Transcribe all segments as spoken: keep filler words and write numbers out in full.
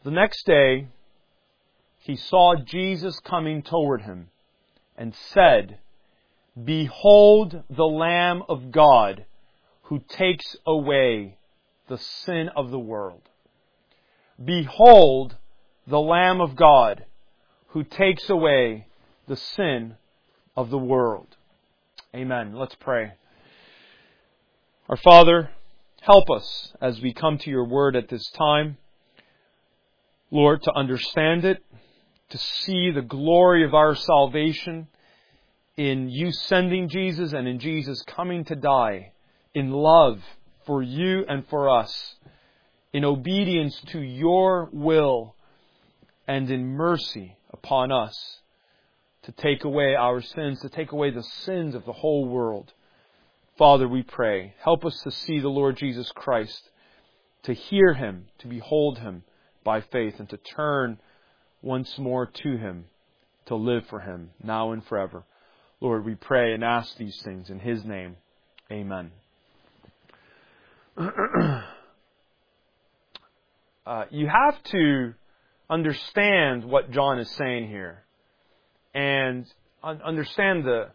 The next day, he saw Jesus coming toward him and said, "Behold the Lamb of God who takes away the sin of the world. Behold the Lamb of God who takes away the sin of the world." Amen. Let's pray. Our Father, help us as we come to your word at this time, Lord, to understand it, to see the glory of our salvation in you sending Jesus and in Jesus coming to die in love for you and for us, in obedience to your will and in mercy upon us, to take away our sins, to take away the sins of the whole world. Father, we pray, help us to see the Lord Jesus Christ, to hear Him, to behold Him by faith, and to turn once more to Him, to live for Him, now and forever. Lord, we pray and ask these things in His name. Amen. uh, you have to understand what John is saying here, and un- understand the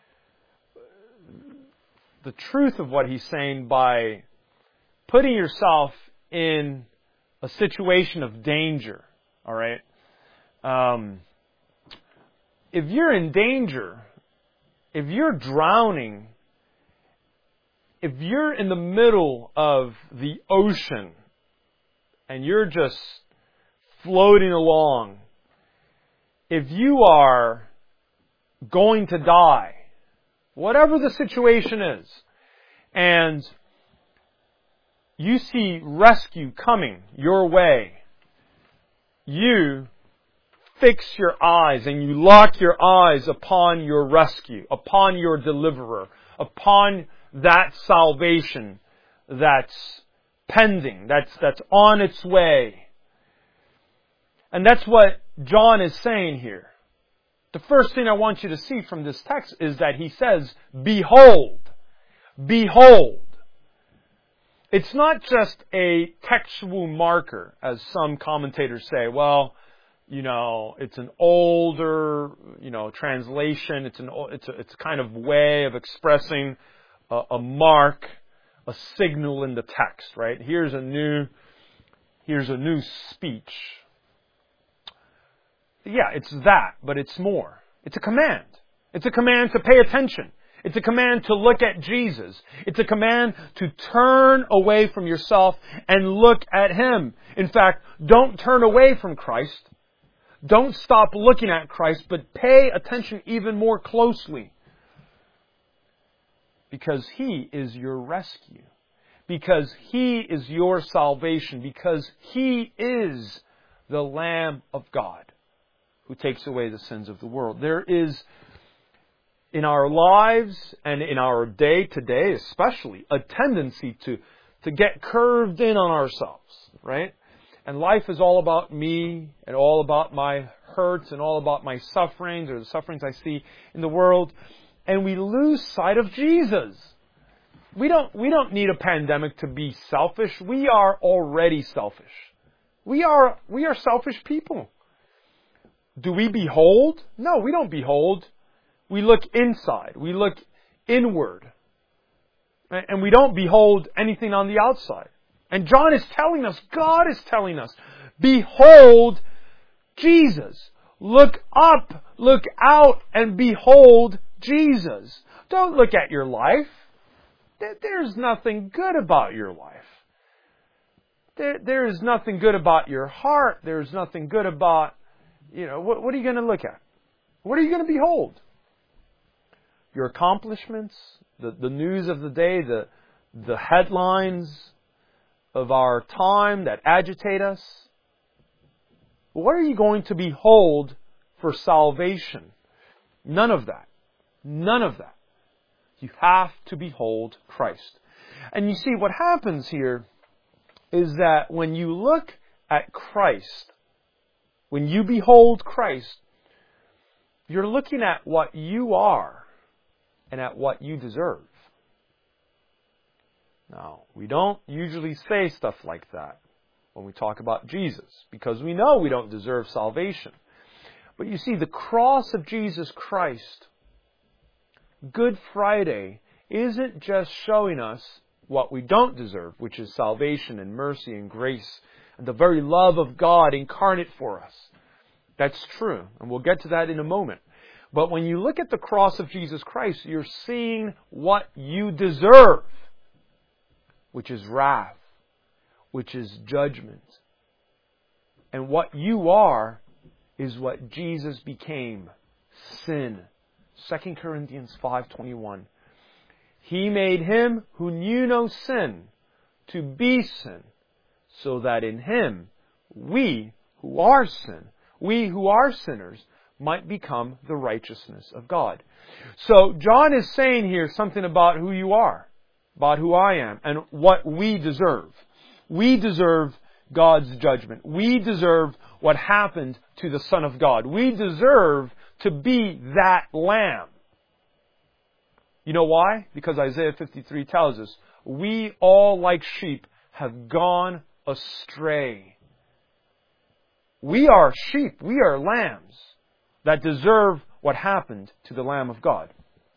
the truth of what he's saying by putting yourself in a situation of danger. All right. Um, if you're in danger, if you're drowning, if you're in the middle of the ocean and you're just floating along, if you are going to die, whatever the situation is, and you see rescue coming your way, you fix your eyes and you lock your eyes upon your rescue, upon your deliverer, upon that salvation that's pending, that's, that's on its way. And that's what John is saying here. The first thing I want you to see from this text is that he says, "Behold, behold." It's not just a textual marker, as some commentators say. Well, you know, it's an older, you know, translation. It's an, it's a, it's a kind of way of expressing a, a mark, a signal in the text, right? Here's a new, here's a new speech. Yeah, it's that, but it's more. It's a command. It's a command to pay attention. It's a command to look at Jesus. It's a command to turn away from yourself and look at Him. In fact, don't turn away from Christ. Don't stop looking at Christ, but pay attention even more closely. Because He is your rescue. Because He is your salvation. Because He is the Lamb of God who takes away the sins of the world. There is, in our lives and in our day to day especially, a tendency to, to get curved in on ourselves, right? And life is all about me and all about my hurts and all about my sufferings or the sufferings I see in the world. And we lose sight of Jesus. We don't, we don't need a pandemic to be selfish. We are already selfish. We are, we are selfish people. Do we behold? No, we don't behold. We look inside. We look inward. And we don't behold anything on the outside. And John is telling us, God is telling us, behold Jesus. Look up, look out, and behold Jesus. Don't look at your life. There's nothing good about your life. There, there is nothing good about your heart. There's nothing good about, you know, what, what are you going to look at? What are you going to behold? Your accomplishments, the, the news of the day, the, the headlines of our time that agitate us. What are you going to behold for salvation? None of that. None of that. You have to behold Christ. And you see, what happens here is that when you look at Christ, when you behold Christ, you're looking at what you are and at what you deserve. Now, we don't usually say stuff like that. when we talk about Jesus, because we know we don't deserve salvation. But you see, the cross of Jesus Christ, Good Friday, isn't just showing us what we don't deserve, which is salvation and mercy and grace and the very love of God incarnate for us. That's true, and we'll get to that in a moment. But when you look at the cross of Jesus Christ, you're seeing what you deserve, which is wrath, which is judgment. And what you are is what Jesus became, sin. Second Corinthians five twenty-one. He made Him who knew no sin to be sin, so that in Him we who are sin, we who are sinners, might become the righteousness of God. So John is saying here something about who you are, about who I am, and what we deserve. We deserve God's judgment. We deserve what happened to the Son of God. We deserve to be that Lamb. You know why? Because Isaiah fifty-three tells us, we all like sheep have gone astray. We are sheep. We are lambs that deserve what happened to the Lamb of God.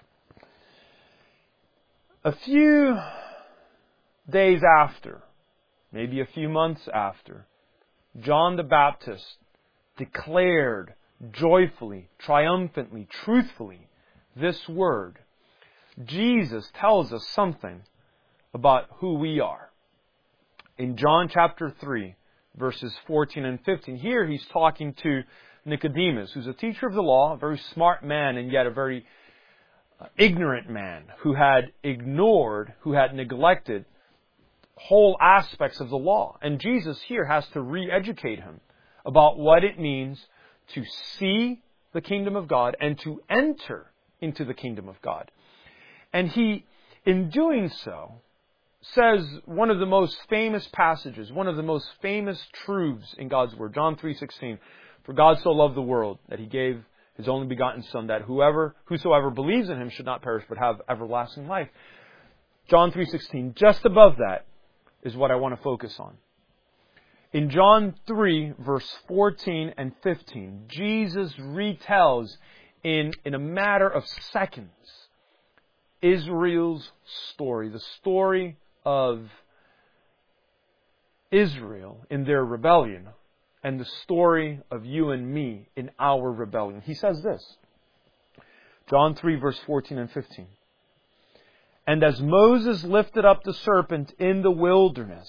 A few days after, maybe a few months after, John the Baptist declared joyfully, triumphantly, truthfully this word. Jesus tells us something about who we are. In John chapter three, verses fourteen and fifteen, here he's talking to Nicodemus, who's a teacher of the law, a very smart man and yet a very ignorant man who had ignored, who had neglected whole aspects of the law. And Jesus here has to re-educate him about what it means to see the kingdom of God and to enter into the kingdom of God. And he, in doing so, says one of the most famous passages, one of the most famous truths in God's Word, John three sixteen. For God so loved the world that He gave His only begotten Son, that whoever, whosoever believes in Him should not perish but have everlasting life. John three sixteen, just above that is what I want to focus on. In John three, verse fourteen and fifteen, Jesus retells in, in a matter of seconds Israel's story, the story of Israel in their rebellion, and the story of you and me in our rebellion. He says this, John three, verse fourteen and fifteen. And as Moses lifted up the serpent in the wilderness,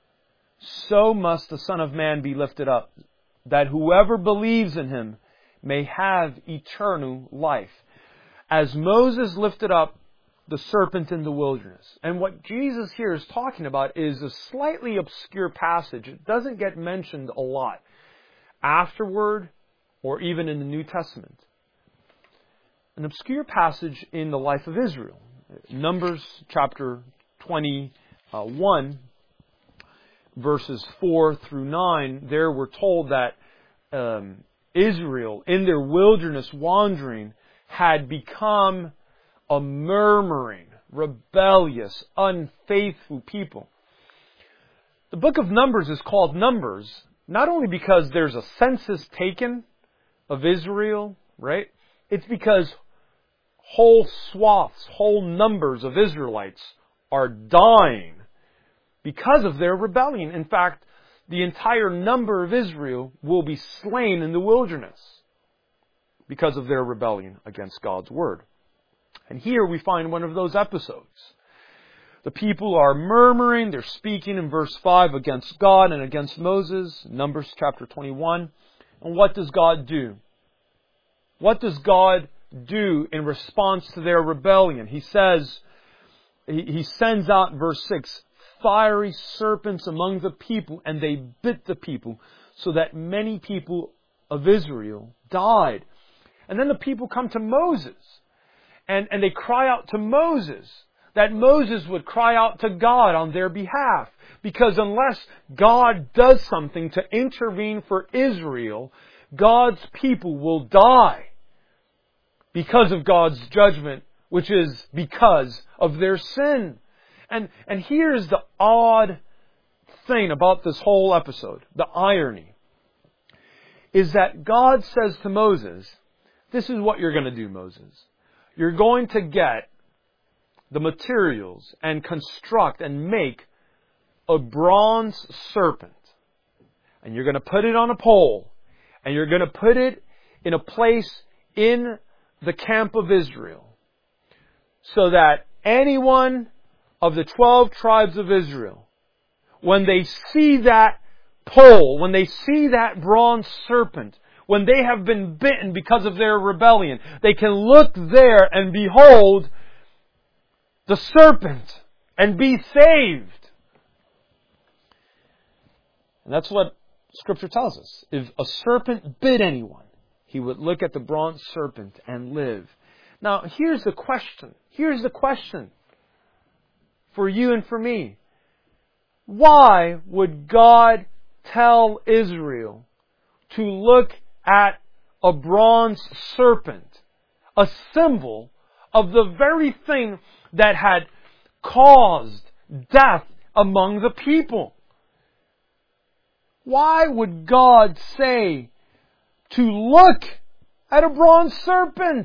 so must the Son of Man be lifted up, that whoever believes in Him may have eternal life. As Moses lifted up the serpent in the wilderness. And what Jesus here is talking about is a slightly obscure passage. It doesn't get mentioned a lot afterward or even in the New Testament. An obscure passage in the life of Israel. Numbers chapter twenty-one, verses four through nine, there we're told that um, Israel, in their wilderness wandering, had become a murmuring, rebellious, unfaithful people. The book of Numbers is called Numbers, not only because there's a census taken of Israel, right? It's because whole swaths, whole numbers of Israelites are dying because of their rebellion. In fact, the entire number of Israel will be slain in the wilderness because of their rebellion against God's word. And here we find one of those episodes. The people are murmuring, they're speaking in verse five against God and against Moses, Numbers chapter twenty-one. And what does God do? What does God do in response to their rebellion? He says, he, he sends out, verse six, fiery serpents among the people, and they bit the people, so that many people of Israel died. And then the people come to Moses. And, and they cry out to Moses, that Moses would cry out to God on their behalf. Because unless God does something to intervene for Israel, God's people will die because of God's judgment, which is because of their sin. And, and here's the odd thing about this whole episode, the irony, is that God says to Moses, this is what you're going to do, Moses. You're going to get the materials and construct and make a bronze serpent. And you're going to put it on a pole. And you're going to put it in a place in the camp of Israel. So that anyone of the twelve tribes of Israel, when they see that pole, when they see that bronze serpent, when they have been bitten because of their rebellion, they can look there and behold the serpent and be saved. And that's what Scripture tells us. If a serpent bit anyone, he would look at the bronze serpent and live. Now, here's the question. Here's the question for you and for me. Why would God tell Israel to look at a bronze serpent, a symbol of the very thing that had caused death among the people? Why would God say to look at a bronze serpent?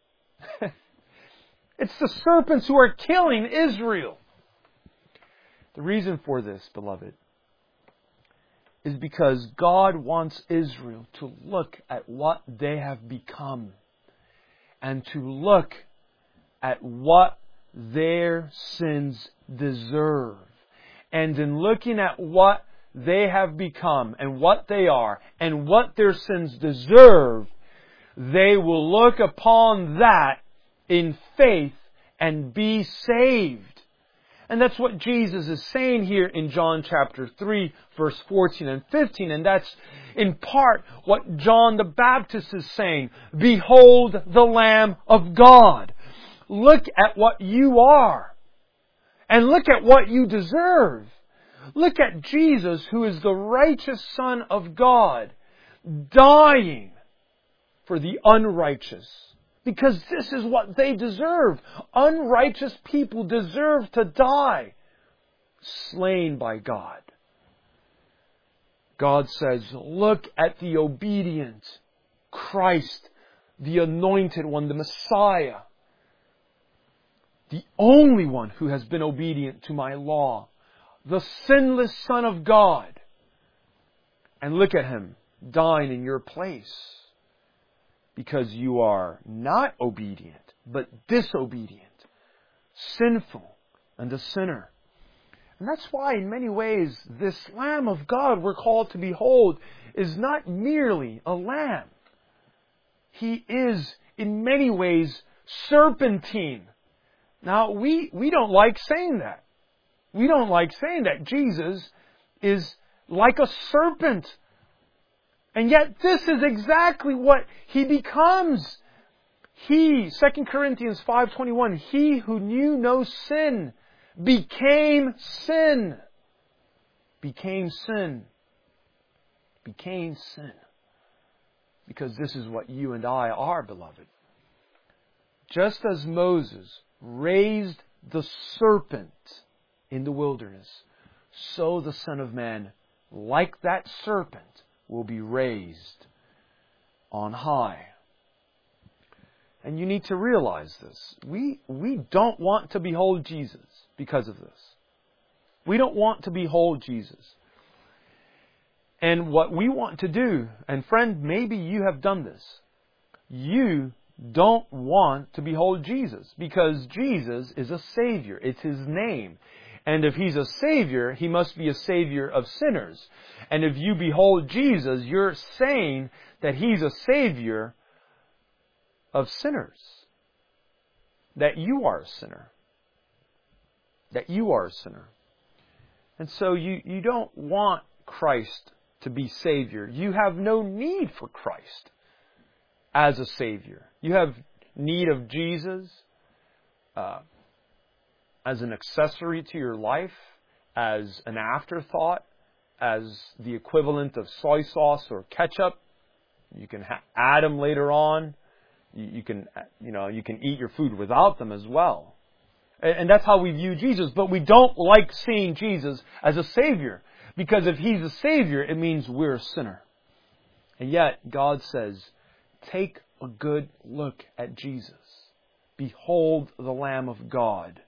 It's the serpents who are killing Israel. The reason for this, beloved, is because God wants Israel to look at what they have become and to look at what their sins deserve. And in looking at what they have become and what they are and what their sins deserve, they will look upon that in faith and be saved. And that's what Jesus is saying here in John chapter three, verse fourteen and fifteen. And that's in part what John the Baptist is saying. Behold the Lamb of God. Look at what you are. And look at what you deserve. Look at Jesus, who is the righteous Son of God, dying for the unrighteous. Because this is what they deserve. Unrighteous people deserve to die, slain by God. God says, look at the obedient Christ, the anointed one, the Messiah, the only one who has been obedient to my law, the sinless Son of God. And look at Him dying in your place. Because you are not obedient, but disobedient, sinful, and a sinner. And that's why, in many ways, this Lamb of God we're called to behold is not merely a lamb. He is, in many ways, serpentine. Now, we, we don't like saying that. We don't like saying that Jesus is like a serpent. And yet this is exactly what He becomes. He, Second Corinthians five twenty-one, He who knew no sin became sin. Became sin. Became sin. Because this is what you and I are, beloved. Just as Moses raised the serpent in the wilderness, so the Son of Man, like that serpent, will be raised on high. And you need to realize this. We, we don't want to behold Jesus because of this. We don't want to behold Jesus. And what we want to do, and friend, maybe you have done this. You don't want to behold Jesus because Jesus is a Savior. It's His name. And if He's a Savior, He must be a Savior of sinners. And if you behold Jesus, you're saying that He's a Savior of sinners. That you are a sinner. That you are a sinner. And so you, you don't want Christ to be Savior. You have no need for Christ as a Savior. You have need of Jesus uh, as an accessory to your life, as an afterthought, as the equivalent of soy sauce or ketchup. You can ha- add them later on. You, you can, you know, you can eat your food without them as well. And, and that's how we view Jesus. But we don't like seeing Jesus as a Savior. Because if He's a Savior, it means we're a sinner. And yet, God says, take a good look at Jesus. Behold the Lamb of God.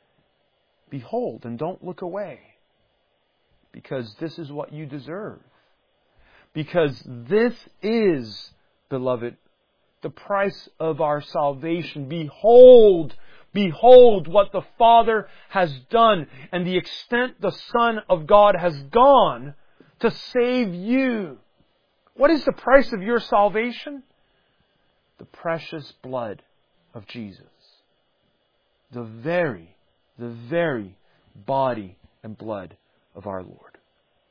Behold and don't look away. Because this is what you deserve. Because this is, beloved, the price of our salvation. Behold, behold what the Father has done and the extent the Son of God has gone to save you. What is the price of your salvation? The precious blood of Jesus. The very, the very body and blood of our Lord.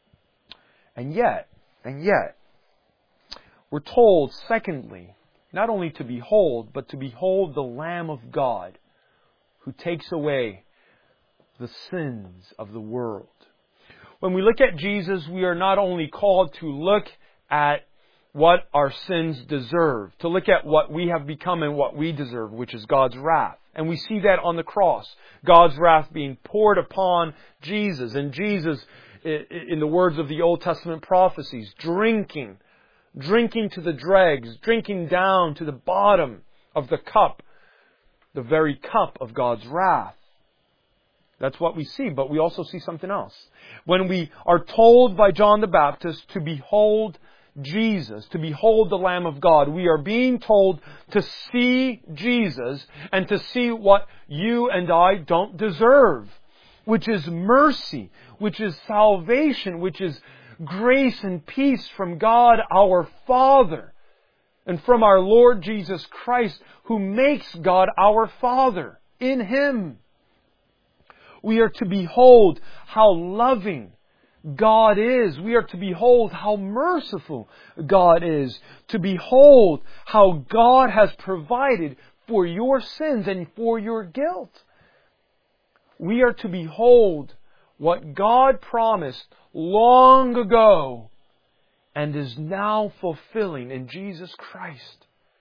And yet, and yet, we're told, secondly, not only to behold, but to behold the Lamb of God who takes away the sins of the world. When we look at Jesus, we are not only called to look at what our sins deserve, to look at what we have become and what we deserve, which is God's wrath. And we see that on the cross. God's wrath being poured upon Jesus. And Jesus, in the words of the Old Testament prophecies, drinking, drinking to the dregs, drinking down to the bottom of the cup, the very cup of God's wrath. That's what we see, but we also see something else. When we are told by John the Baptist to behold Jesus, to behold the Lamb of God, we are being told to see Jesus and to see what you and I don't deserve, which is mercy, which is salvation, which is grace and peace from God our Father and from our Lord Jesus Christ, who makes God our Father in Him. We are to behold how loving God is. We are to behold how merciful God is. To behold how God has provided for your sins and for your guilt. We are to behold what God promised long ago and is now fulfilling in Jesus Christ.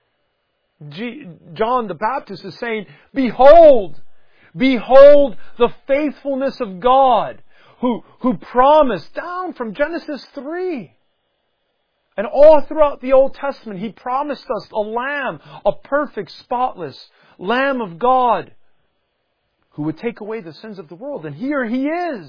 G- John the Baptist is saying, behold, behold the faithfulness of God who, who promised down from Genesis three. And all throughout the Old Testament, He promised us a lamb, a perfect, spotless Lamb of God who would take away the sins of the world. And here He is.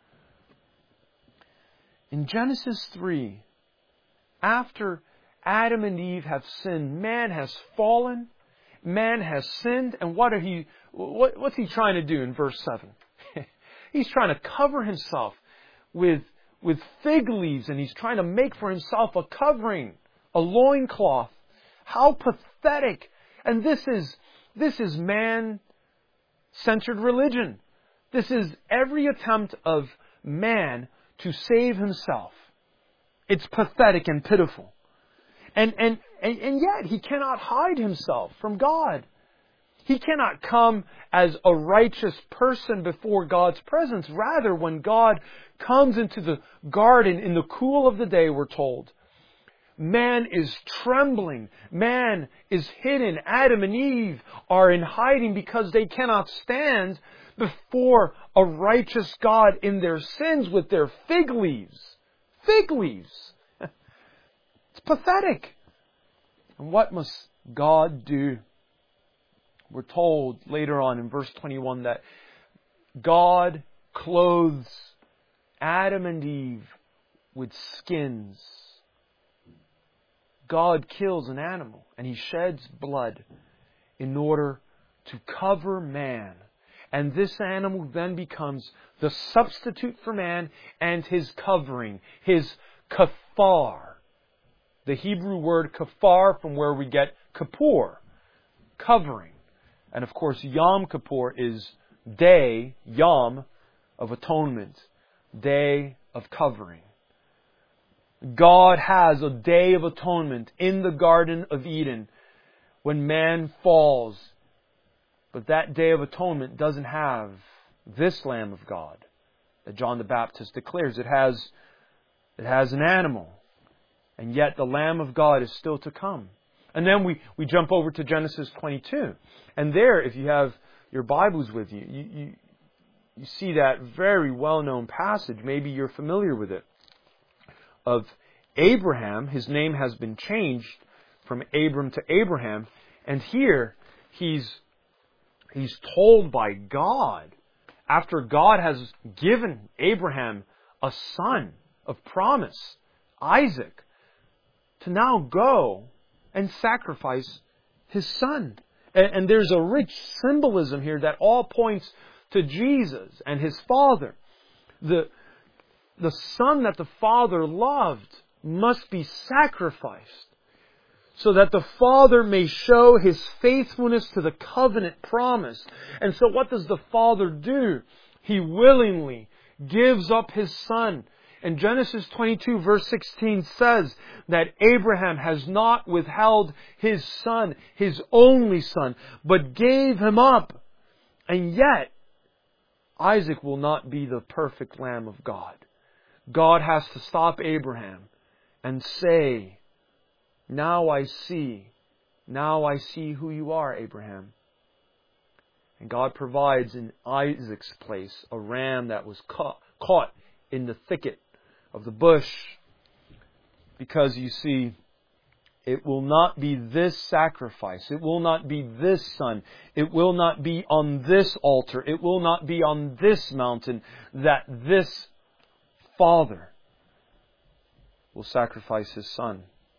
In Genesis three, after Adam and Eve have sinned, man has fallen, man has sinned, and what are he? What, what's he trying to do in verse seven? He's trying to cover himself with, with fig leaves, and he's trying to make for himself a covering, a loincloth. How pathetic! And this is this is man-centered religion. This is every attempt of man to save himself. It's pathetic and pitiful. And, and, and, and yet he cannot hide himself from God. He cannot come as a righteous person before God's presence. Rather, when God comes into the garden in the cool of the day, we're told, man is trembling. Man is hidden. Adam and Eve are in hiding because they cannot stand before a righteous God in their sins with their fig leaves. Fig leaves. It's pathetic. And what must God do? We're told later on in verse twenty-one that God clothes Adam and Eve with skins. God kills an animal and He sheds blood in order to cover man. And this animal then becomes the substitute for man and his covering, his kafar. The Hebrew word kafar, from where we get kippur, covering. And of course, Yom Kippur is day, Yom, of atonement, day of covering. God has a day of atonement in the Garden of Eden when man falls. But that day of atonement doesn't have this Lamb of God that John the Baptist declares. It has, it has an animal. And yet the Lamb of God is still to come. And then we, we jump over to Genesis twenty-two. And there, if you have your Bibles with you, you, you, you see that very well-known passage, maybe you're familiar with it, of Abraham. His name has been changed from Abram to Abraham, and here he's he's told by God, after God has given Abraham a son of promise, Isaac, to now go and sacrifice his son. And, and there's a rich symbolism here that all points to Jesus and His Father. The, the son that the Father loved must be sacrificed so that the Father may show His faithfulness to the covenant promise. And so what does the Father do? He willingly gives up His Son. And Genesis twenty-two verse sixteen says that Abraham has not withheld His Son, His only Son, but gave Him up. And yet, Isaac will not be the perfect Lamb of God. God has to stop Abraham and say, now I see, now I see who you are, Abraham. And God provides in Isaac's place a ram that was caught, caught in the thicket of the bush. Because you see, it will not be this sacrifice. It will not be this son. It will not be on this altar. It will not be on this mountain that this Father will sacrifice His Son.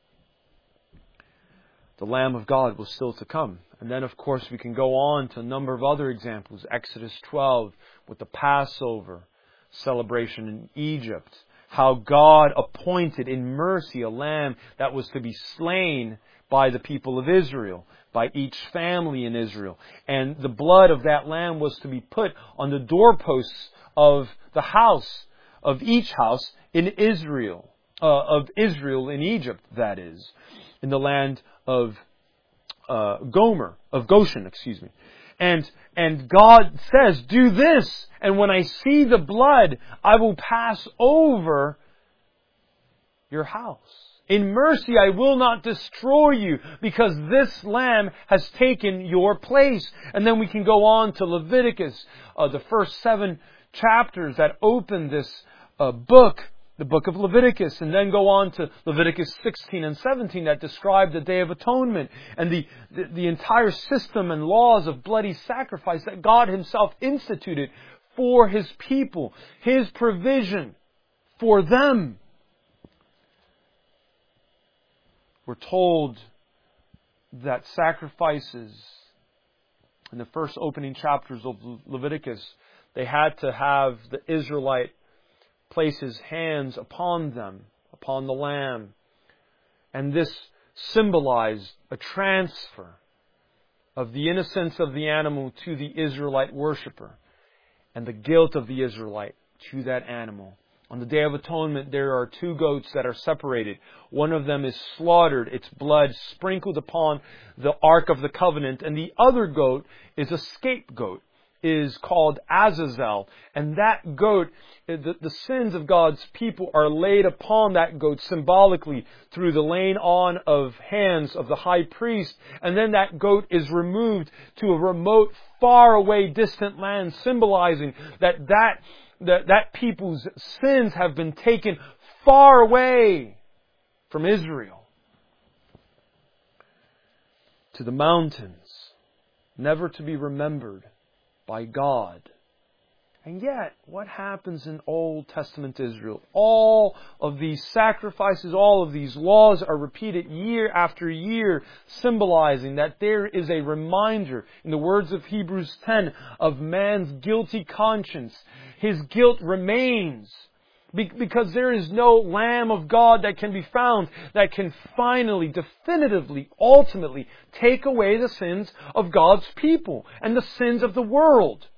The Lamb of God was still to come. And then, of course, we can go on to a number of other examples. Exodus twelve with the Passover celebration in Egypt. How God appointed in mercy a lamb that was to be slain by the people of Israel, by each family in Israel. And the blood of that lamb was to be put on the doorposts of the house, of each house in Israel, uh, of Israel in Egypt, that is, in the land of uh, Gomer, of Goshen, excuse me. And and God says, do this, and when I see the blood, I will pass over your house. In mercy, I will not destroy you, because this lamb has taken your place. And then we can go on to Leviticus, uh, the first seven chapters that open this uh, book, the book of Leviticus, and then go on to Leviticus sixteen and seventeen that describe the Day of Atonement and the, the, the entire system and laws of bloody sacrifice that God Himself instituted for His people, His provision for them. We're told that sacrifices in the first opening chapters of Leviticus, they had to have the Israelite place his hands upon them, upon the lamb. And this symbolized a transfer of the innocence of the animal to the Israelite worshiper and the guilt of the Israelite to that animal. On the Day of Atonement, there are two goats that are separated. One of them is slaughtered, its blood sprinkled upon the Ark of the Covenant, and the other goat is a scapegoat, is called Azazel. And that goat, the, the sins of God's people are laid upon that goat symbolically through the laying on of hands of the high priest. And then that goat is removed to a remote, far away, distant land, symbolizing that that, that, that people's sins have been taken far away from Israel to the mountains, never to be remembered by God. And yet, what happens in Old Testament Israel? All of these sacrifices, all of these laws are repeated year after year, symbolizing that there is a reminder, in the words of Hebrews ten, of man's guilty conscience. His guilt remains, because there is no Lamb of God that can be found that can finally, definitively, ultimately take away the sins of God's people and the sins of the world.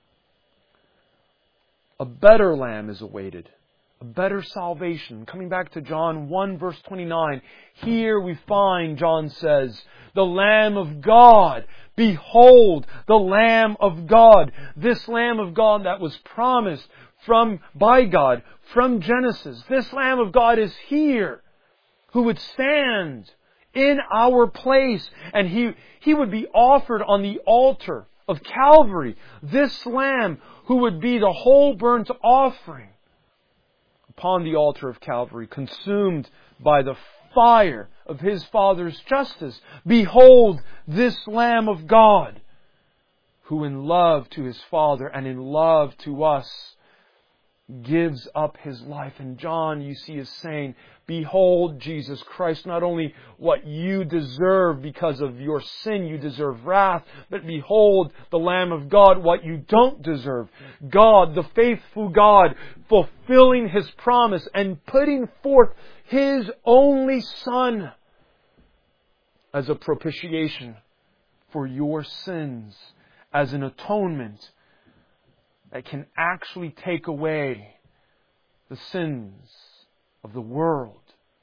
A better Lamb is awaited. A better salvation. Coming back to John one verse twenty-nine. Here we find, John says, the Lamb of God. Behold, the Lamb of God. This Lamb of God that was promised from, by God, from Genesis. This Lamb of God is here, who would stand in our place, and He, He would be offered on the altar of Calvary. This Lamb who would be the whole burnt offering upon the altar of Calvary, consumed by the fire of His Father's justice. Behold this Lamb of God, who in love to His Father and in love to us gives up His life. And John, you see, is saying, behold Jesus Christ, not only what you deserve because of your sin, you deserve wrath, but behold the Lamb of God, what you don't deserve. God, the faithful God, fulfilling His promise and putting forth His only Son as a propitiation for your sins, as an atonement that can actually take away the sins of the world.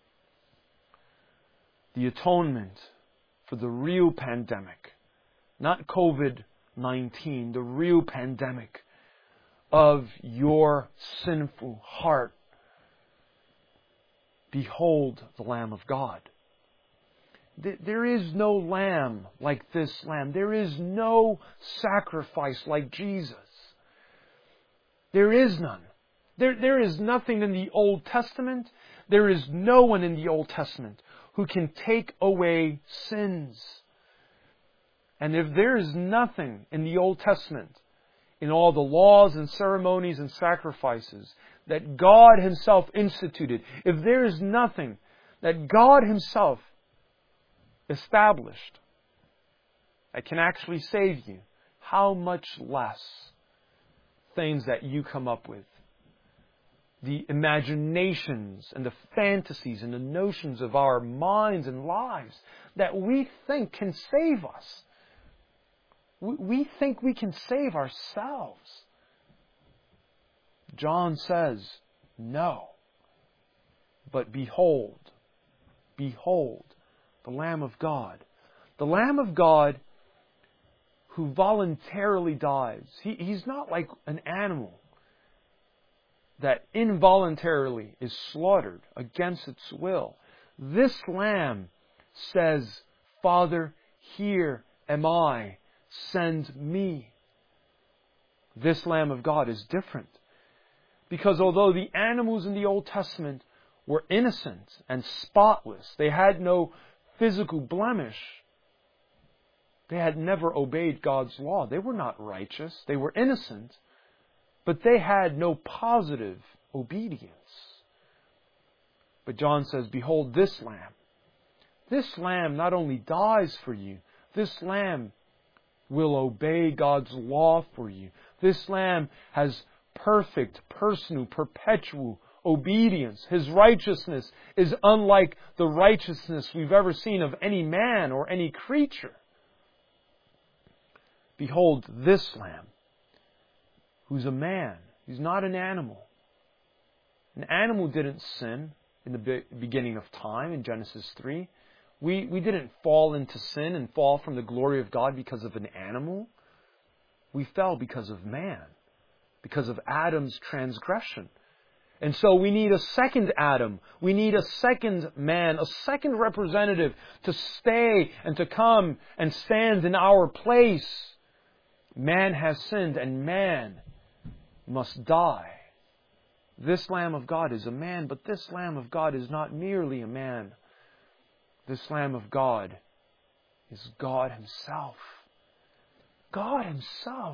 The atonement for the real pandemic, not covid nineteen, the real pandemic of your sinful heart. Behold the Lamb of God. There is no lamb like this lamb. There is no sacrifice like Jesus. There is none. There, there is nothing in the Old Testament. There is no one in the Old Testament who can take away sins. And if there is nothing in the Old Testament, in all the laws and ceremonies and sacrifices that God Himself instituted, if there is nothing that God Himself established that can actually save you, how much less things that you come up with, the imaginations and the fantasies and the notions of our minds and lives that we think can save us. We think we can save ourselves. John says, no. But behold, behold, the Lamb of God. The Lamb of God who voluntarily dies. He, he's not like an animal that involuntarily is slaughtered against its will. This Lamb says, Father, here am I, send me. This Lamb of God is different. Because although the animals in the Old Testament were innocent and spotless, they had no physical blemish, they had never obeyed God's law. They were not righteous. They were innocent. But they had no positive obedience. But John says, behold this Lamb. This Lamb not only dies for you, this Lamb will obey God's law for you. This Lamb has perfect, personal, perpetual obedience. His righteousness is unlike the righteousness we've ever seen of any man or any creature. Behold this Lamb, who's a man. He's not an animal. An animal didn't sin in the be- beginning of time in Genesis three. We, we didn't fall into sin and fall from the glory of God because of an animal. We fell because of man, because of Adam's transgression. And so we need a second Adam. We need a second man, a second representative to stay and to come and stand in our place. Man has sinned and man must die. This Lamb of God is a man, but this Lamb of God is not merely a man. This Lamb of God is God Himself. God Himself.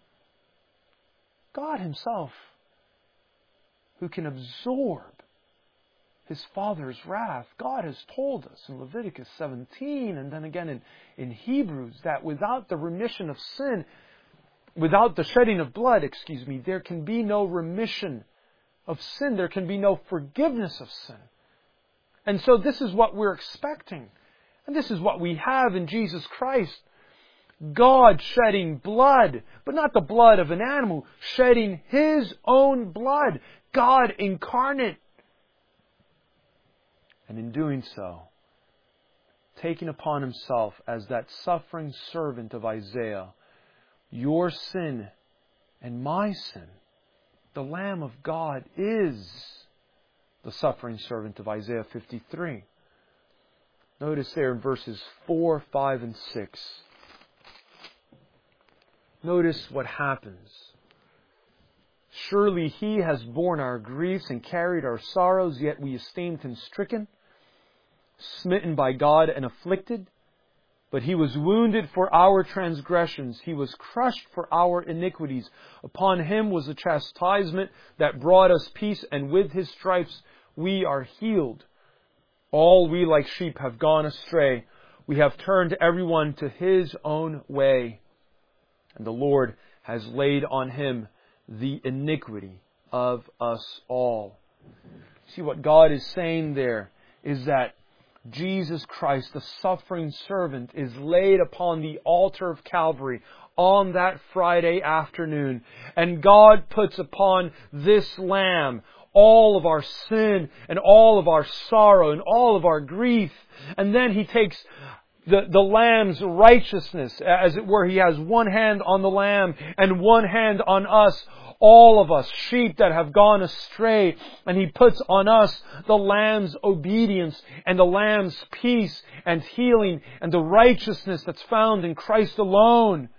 God Himself, who can absorb His Father's wrath. God has told us in Leviticus seventeen and then again in, in Hebrews that without the remission of sin, without the shedding of blood, excuse me, there can be no remission of sin. There can be no forgiveness of sin. And so this is what we're expecting. And this is what we have in Jesus Christ. God shedding blood, but not the blood of an animal, shedding His own blood. God incarnate. And in doing so, taking upon Himself as that suffering servant of Isaiah, your sin and my sin. The Lamb of God is the suffering servant of Isaiah fifty-three. Notice there in verses four, five, and six. notice what happens. Surely He has borne our griefs and carried our sorrows, yet we esteemed Him stricken, smitten by God and afflicted. But He was wounded for our transgressions. He was crushed for our iniquities. Upon Him was the chastisement that brought us peace, and with His stripes we are healed. All we like sheep have gone astray. We have turned everyone to his own way. And the Lord has laid on Him the iniquity of us all. See, what God is saying there is that Jesus Christ, the suffering servant, is laid upon the altar of Calvary on that Friday afternoon. And God puts upon this Lamb all of our sin and all of our sorrow and all of our grief. And then He takes the, the Lamb's righteousness, as it were. He has one hand on the Lamb and one hand on us, all of us, sheep that have gone astray. And He puts on us the Lamb's obedience and the Lamb's peace and healing and the righteousness that's found in Christ alone.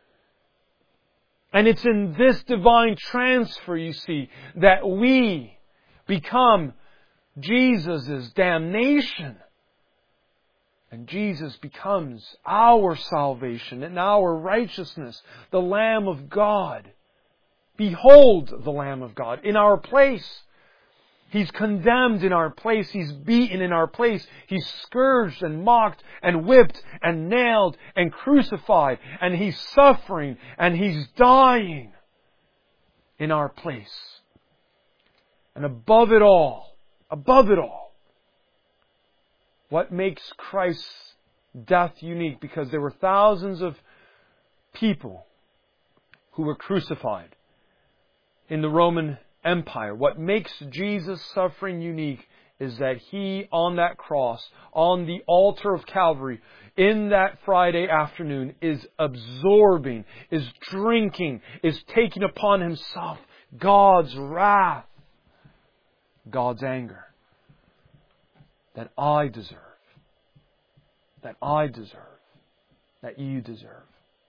And it's in this divine transfer, you see, that we become Jesus' damnation. And Jesus becomes our salvation and our righteousness, the Lamb of God. Behold the Lamb of God in our place. He's condemned in our place. He's beaten in our place. He's scourged and mocked and whipped and nailed and crucified. And He's suffering and He's dying in our place. And above it all, above it all, what makes Christ's death unique? Because there were thousands of people who were crucified in the Roman Empire. What makes Jesus' suffering unique is that He, on that cross, on the altar of Calvary, in that Friday afternoon, is absorbing, is drinking, is taking upon Himself God's wrath, God's anger, that I deserve, that I deserve, that you deserve.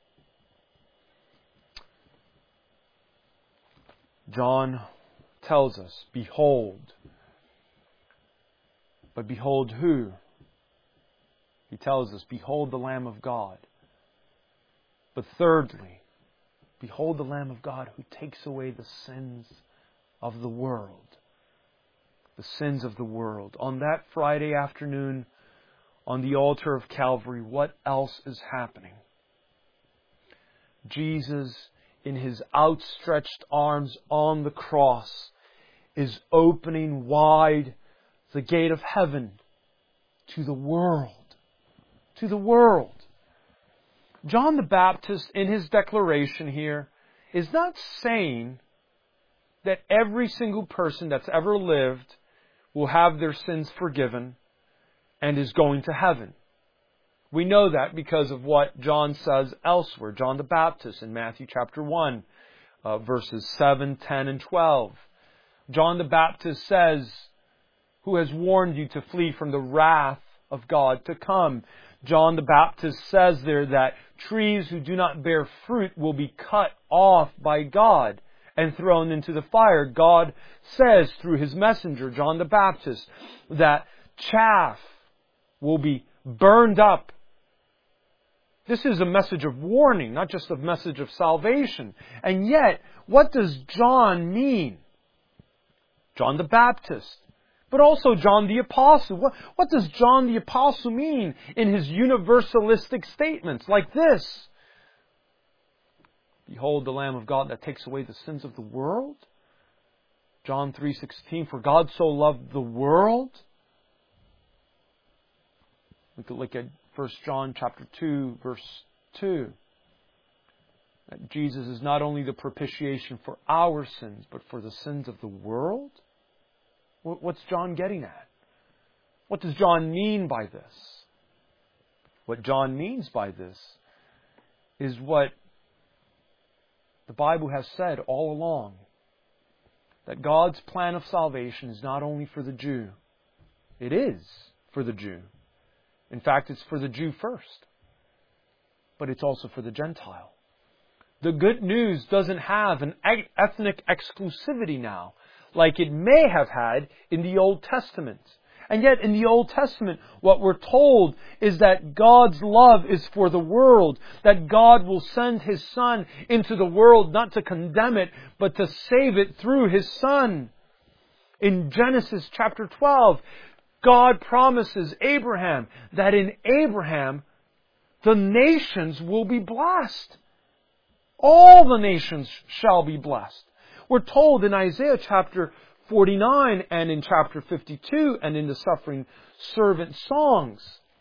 John tells us, behold. But behold who? He tells us, behold the Lamb of God. But thirdly, behold the Lamb of God who takes away the sins of the world. The sins of the world. On that Friday afternoon, on the altar of Calvary, what else is happening? Jesus, in His outstretched arms on the cross, is opening wide the gate of heaven to the world. To the world. John the Baptist, in his declaration here, is not saying that every single person that's ever lived will have their sins forgiven and is going to heaven. We know that because of what John says elsewhere. John the Baptist in Matthew chapter one, uh, verses seven, ten, and twelve. John the Baptist says, who has warned you to flee from the wrath of God to come. John the Baptist says there that trees who do not bear fruit will be cut off by God and thrown into the fire. God says through His messenger, John the Baptist, that chaff will be burned up. This is a message of warning, not just a message of salvation. And yet, what does John mean? John the Baptist, but also John the Apostle. What, what does John the Apostle mean in his universalistic statements like this? Behold the Lamb of God that takes away the sins of the world. John three sixteen, for God so loved the world. We could look at First John chapter two, verse two. That Jesus is not only the propitiation for our sins, but for the sins of the world. What's John getting at? What does John mean by this? What John means by this is what the Bible has said all along. That God's plan of salvation is not only for the Jew. It is for the Jew. In fact, it's for the Jew first. But it's also for the Gentile. The good news doesn't have an ethnic exclusivity now, like it may have had in the Old Testament. And yet in the Old Testament, what we're told is that God's love is for the world, that God will send His Son into the world not to condemn it, but to save it through His Son. In Genesis chapter twelve, God promises Abraham that in Abraham, the nations will be blessed. All the nations shall be blessed. We're told in Isaiah chapter forty-nine and in chapter fifty-two and in the suffering servant songs,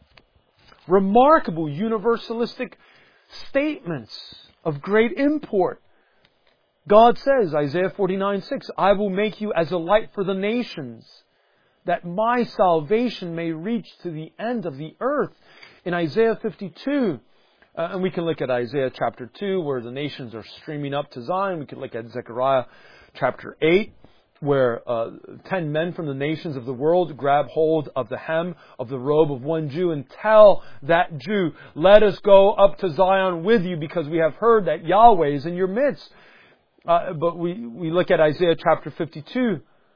remarkable universalistic statements of great import. God says, Isaiah forty-nine six, I will make you as a light for the nations, that my salvation may reach to the end of the earth. In Isaiah fifty-two, Uh, and we can look at Isaiah chapter two, where the nations are streaming up to Zion. We can look at Zechariah chapter eight, where uh, ten men from the nations of the world grab hold of the hem of the robe of one Jew and tell that Jew, let us go up to Zion with you because we have heard that Yahweh is in your midst. Uh, but we, we look at Isaiah chapter fifty-two,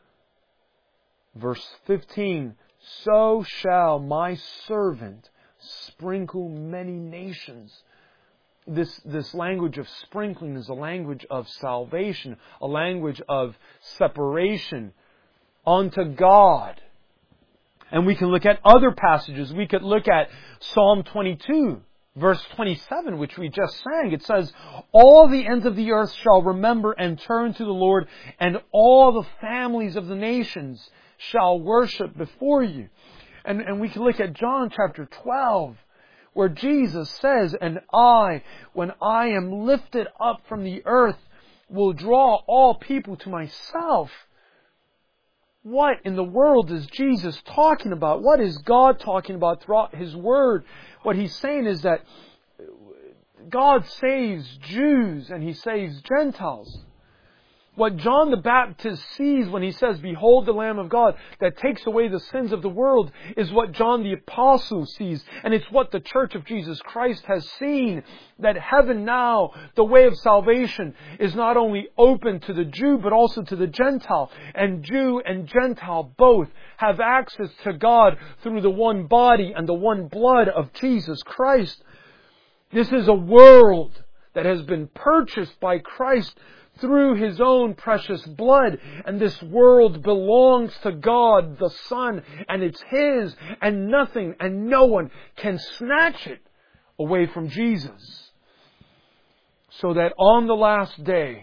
verse fifteen. So shall my servant sprinkle many nations. This, this language of sprinkling is a language of salvation, a language of separation unto God. And we can look at other passages. We could look at Psalm twenty-two, verse twenty-seven, which we just sang. It says, all the ends of the earth shall remember and turn to the Lord, and all the families of the nations shall worship before you. And, and we can look at John chapter twelve, where Jesus says, and I, when I am lifted up from the earth, will draw all people to myself. What in the world is Jesus talking about? What is God talking about throughout His Word? What He's saying is that God saves Jews and He saves Gentiles. What John the Baptist sees when he says, behold the Lamb of God that takes away the sins of the world, is what John the Apostle sees. And it's what the Church of Jesus Christ has seen. That heaven now, the way of salvation, is not only open to the Jew, but also to the Gentile. And Jew and Gentile both have access to God through the one body and the one blood of Jesus Christ. This is a world that has been purchased by Christ through His own precious blood. And this world belongs to God the Son, and it's His, and nothing and no one can snatch it away from Jesus. So that on the last day,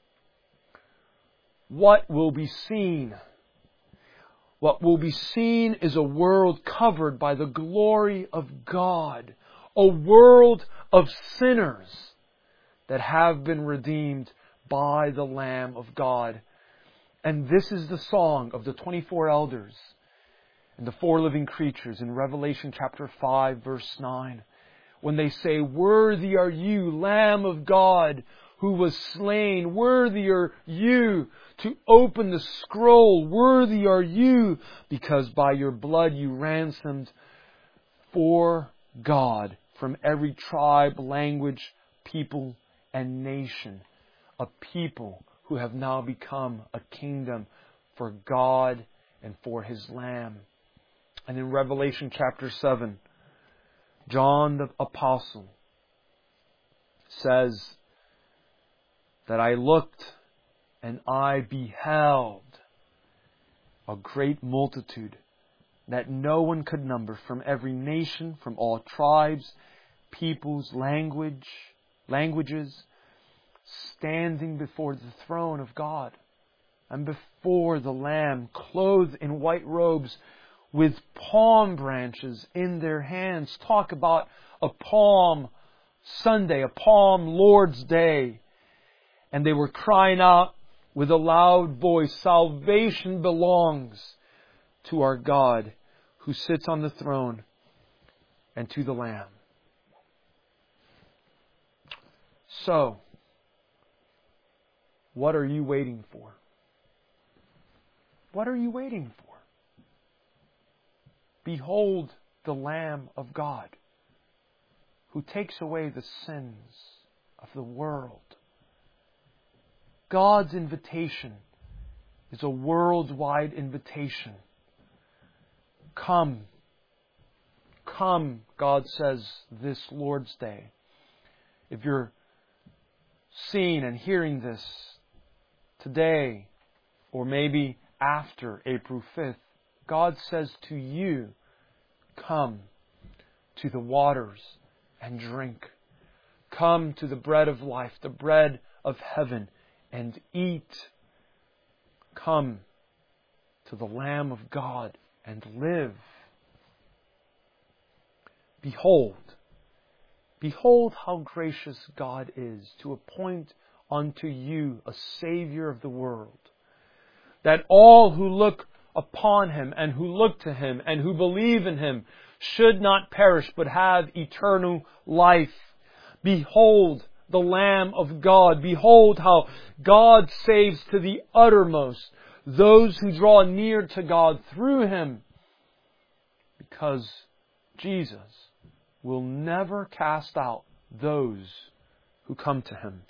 what will be seen? What will be seen is a world covered by the glory of God. A world of sinners that have been redeemed by the Lamb of God. And this is the song of the twenty-four elders and the four living creatures in Revelation chapter five, verse nine. When they say, worthy are you, Lamb of God, who was slain. Worthy are you to open the scroll. Worthy are you, because by your blood you ransomed for God from every tribe, language, people, and nation. A people who have now become a kingdom for God and for His Lamb. And in Revelation chapter seven, John the Apostle says that I looked and I beheld a great multitude that no one could number, from every nation, from all tribes, peoples, language, languages, standing before the throne of God and before the Lamb, clothed in white robes with palm branches in their hands. Talk about a Palm Sunday, a Palm Lord's Day. And they were crying out with a loud voice, salvation belongs to our God who sits on the throne and to the Lamb. So, what are you waiting for? What are you waiting for? Behold the Lamb of God who takes away the sins of the world. God's invitation is a worldwide invitation. Come. Come, God says this Lord's Day. If you're seeing and hearing this today, or maybe after April fifth, God says to you, come to the waters and drink. Come to the bread of life, the bread of heaven, and eat. Come to the Lamb of God and live. Behold, behold how gracious God is to appoint unto you a Savior of the world, that all who look upon Him and who look to Him and who believe in Him should not perish but have eternal life. Behold the Lamb of God. Behold how God saves to the uttermost those who draw near to God through Him, because Jesus will never cast out those who come to Him.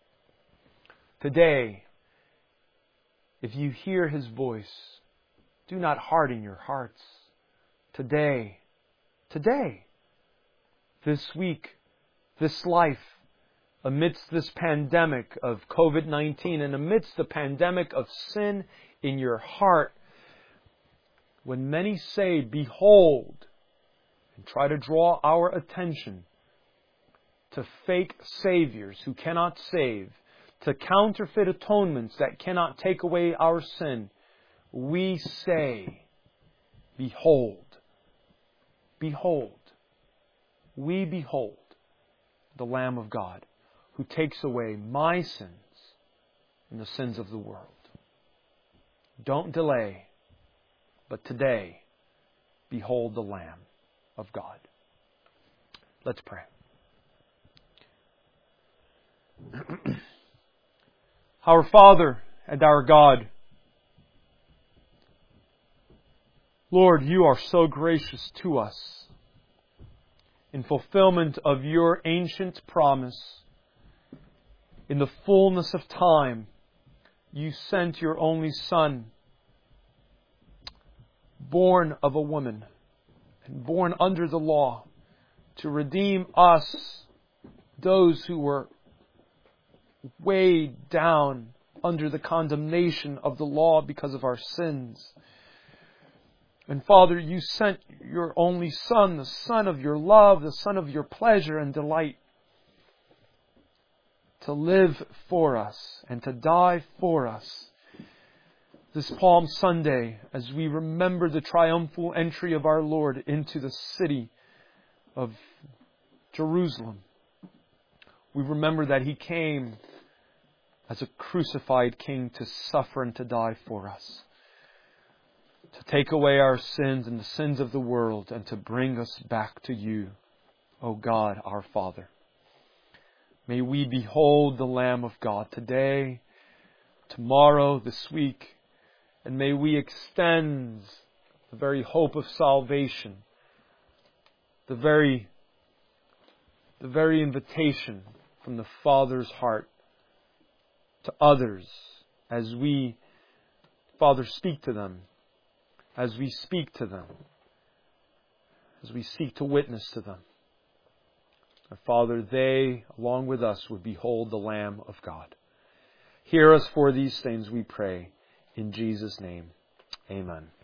Today, if you hear His voice, do not harden your hearts. Today, today, this week, this life, amidst this pandemic of covid nineteen and amidst the pandemic of sin in your heart, when many say, behold, and try to draw our attention to fake saviors who cannot save, to counterfeit atonements that cannot take away our sin, we say, behold, behold, we behold the Lamb of God who takes away my sins and the sins of the world. Don't delay, but today, behold the Lamb of God. Let's pray. Our Father and our God, Lord, You are so gracious to us. In fulfillment of Your ancient promise, in the fullness of time, You sent Your only Son, born of a woman and born under the law, to redeem us, those who were weighed down under the condemnation of the law because of our sins. And Father, You sent Your only Son, the Son of Your love, the Son of Your pleasure and delight, to live for us and to die for us. This Palm Sunday, as we remember the triumphal entry of our Lord into the city of Jerusalem, we remember that He came as a crucified King to suffer and to die for us, to take away our sins and the sins of the world, and to bring us back to You, O God, our Father. May we behold the Lamb of God today, tomorrow, this week, and may we extend the very hope of salvation, the very, the very invitation from the Father's heart to others as we, Father, speak to them, as we speak to them, as we seek to witness to them. And Father, they, along with us, would behold the Lamb of God. Hear us for these things, we pray. In Jesus' name, amen.